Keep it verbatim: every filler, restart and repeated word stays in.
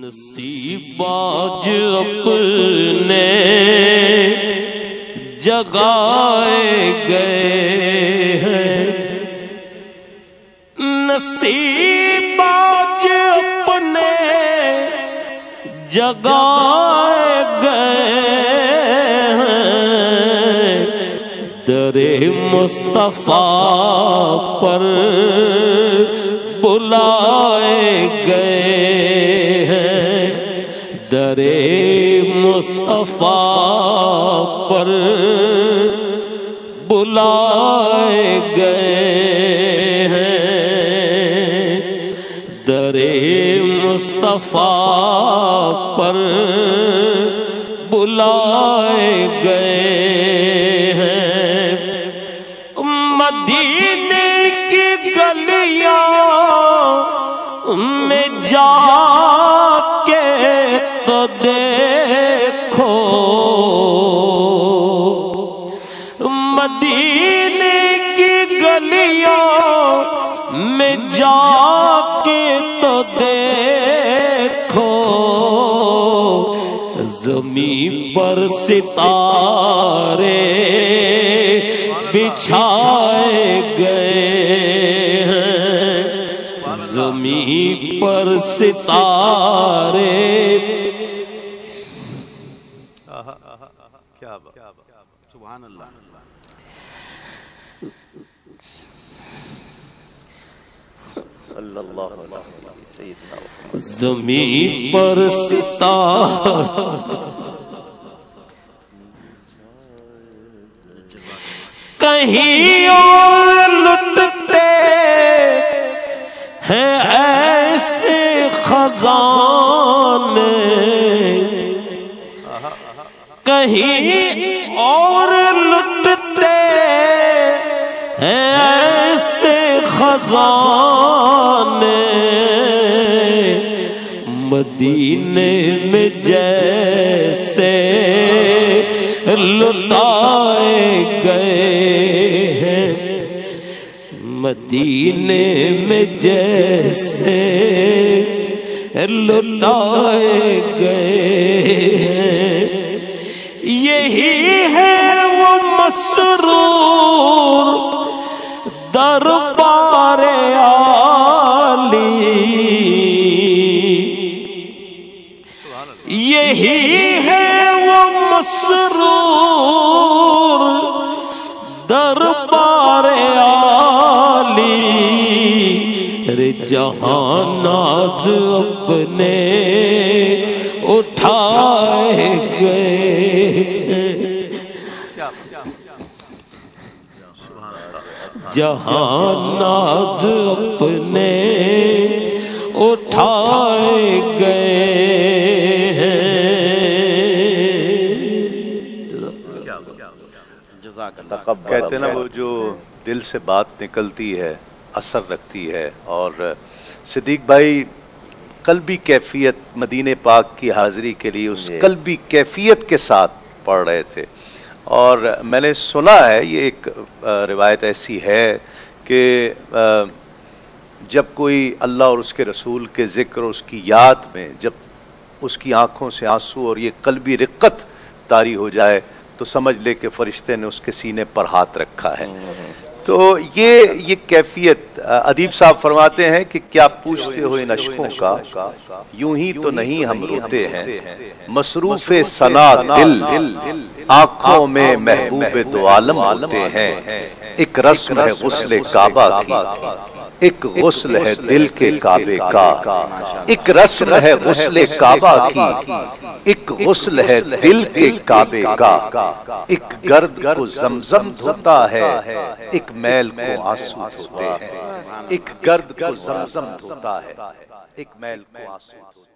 نصیب آج اپنے جگائے گئے ہیں، نصیب آج اپنے جگائے گئے ہیں، در مصطفیٰ پر بلائے گئے ہیں، در مصطفیٰ پر بلائے گئے ہیں، در مصطفیٰ پر بلائے گئے ہیں، مدینے کی گلیاں میں جا کے تو دیکھو، مدینے کی گلیاں میں جا کے تو دیکھو، زمین پر ستارے بچھائے گئے ہیں، زمین پر ستارے کیا بات، سبحان اللہ۔ زمین پر ستارے کہیں اور لٹتے ہیں ایسے خزانے، کہیں اور لٹتے ہیں ایسے خزانے، مدینے میں جیسے لٹائے گئے ہیں، مدینے میں جیسے لٹائے گئے ہیں، یہی ہے وہ مسرور دربار عالی، یہی ہے وہ مسرور دربار عالی، رے جہاں ناز اپنے اٹھائے گئے، جہاں ناز اپنے اٹھائے گئے ہیں۔ کہتے ہیں نا وہ جو دل سے بات نکلتی ہے اثر رکھتی ہے، اور صدیق بھائی قلبی کیفیت مدینہ پاک کی حاضری کے لیے اس قلبی کیفیت کے ساتھ پڑھ رہے تھے، اور میں نے سنا ہے یہ ایک روایت ایسی ہے کہ جب کوئی اللہ اور اس کے رسول کے ذکر اور اس کی یاد میں جب اس کی آنکھوں سے آنسو اور یہ قلبی رقت طاری ہو جائے تو سمجھ لے کہ فرشتے نے اس کے سینے پر ہاتھ رکھا ہے۔ تو یہ یہ کیفیت ادیب صاحب فرماتے ہیں کہ کیا پوچھتے ہو ان اشکوں کا، یوں ہی تو نہیں ہم روتے ہیں، مصروف ثنا دل آنکھوں میں محبوب دو عالم ہوتے ہیں، ایک رسم ہے غسل کعبہ کی، ایک غسل ہے دل کے کعبے کا، ایک رسم ہے غسل کعبہ کی، ایک غسل ہے دل کے کعبے کا، ایک گرد کو زمزم دھوتا ہے، ایک میل کو آنسو دھوتے ہیں، ایک گرد کو زمزم دھوتا ہے، ایک میل کو آنسو دھوتے ہیں۔